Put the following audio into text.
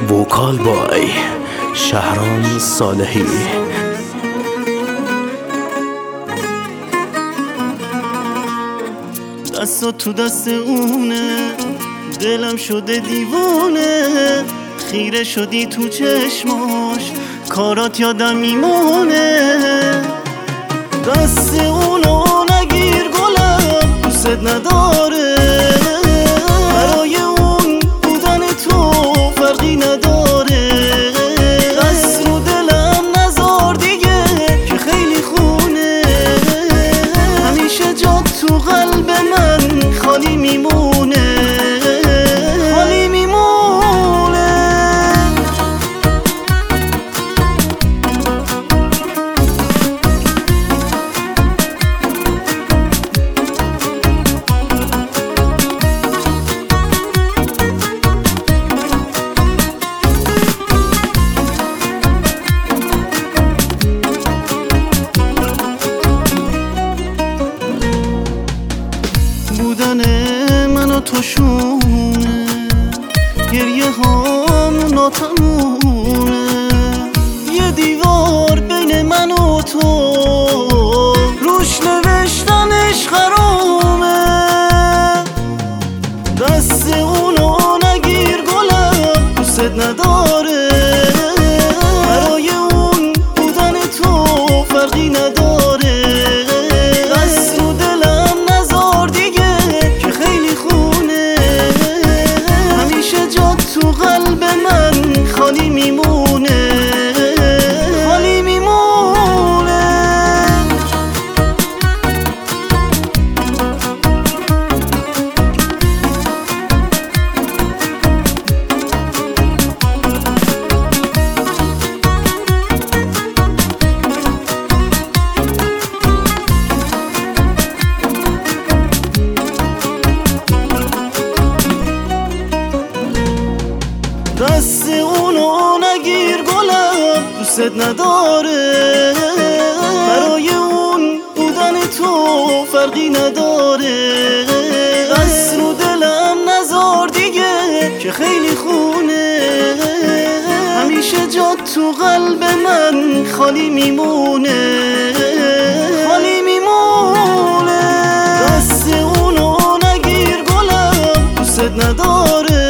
وکال بای شهرام صالحی. دستا تو دست اونه، دلم شده دیوونه، خیره شدی تو چشماش، کارات یادم میمونه. دست اونو نگیر گلم، دوست نداره، برای اون بودن تو فرقی نداره. دست رو دلم نذار دیگه که خیلی خونه، همیشه جات تو قلب من خالی میمونه، خالی میمونه. بودن من و تو شونه، گریه هامون ناتمونه، یه دیوار بین من و تو، روش نوشتنش حرامه. دست اونو نگیر گلم، دوست نداره، برای اون بودن تو فرقی نداره. دست رو دلم نذار دیگه که خیلی خونه، همیشه جات تو قلب من خالی میمونه، خالی میمونه. دست اونو نگیر گلم، دوست نداره، برای اون بودن تو فرقی نداره. دست رو دلم نذار دیگه که خیلی خونه، همیشه جات تو قلب من خالی میمونه، خالی میمونه. دست اونو نگیر گلم، دوست نداره،